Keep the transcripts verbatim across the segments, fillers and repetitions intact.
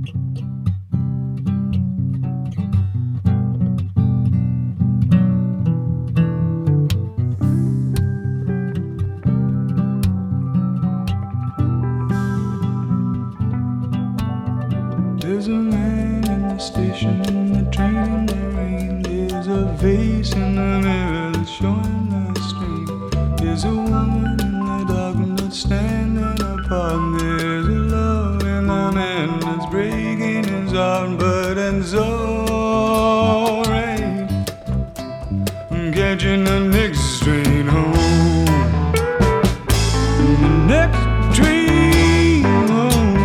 There's a man in the station, in the train, in the rain. There's a vase in the mirror that's showing the stream. There's a woman in the dark that's standing apart. There's a love in the man that's breaking his heart, but it's alright. I'm catching the next train home. The next train home.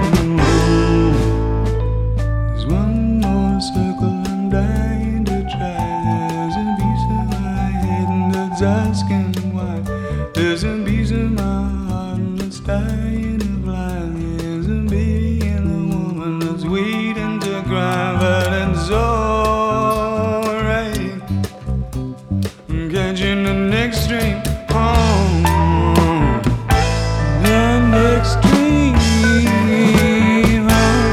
There's one more circle I'm dying to try. There's a piece of my head that's asking why. There's a piece of my heart that's dying to fly. There's a baby and a woman that's waiting to cry, but it's alright. I'm catching the next train home. The next train home.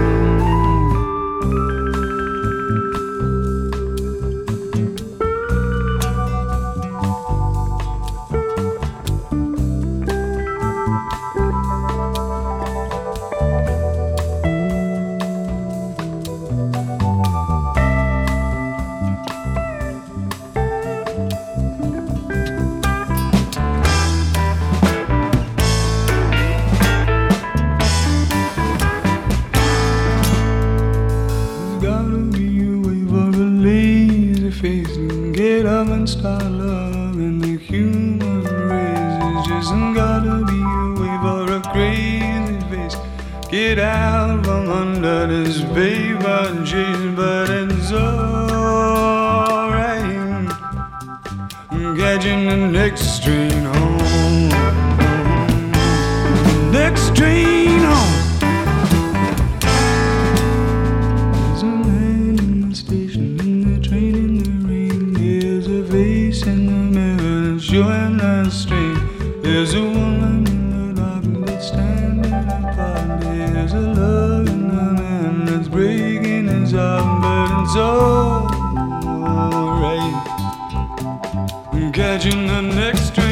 Gotta be a way for a lazy face to get up and start loving the human race. It's just gotta be a way for a crazy face get out from under this paper chase, but it's alright. I'm catching the next train home. Next train home. There's a man in the station, in the train, in the rain. There's a face in the mirror that's showing the strain. There's a woman in the dark that's standing apart. There's a love in the man that's breaking his heart, but it's alright. I'm catching the next train.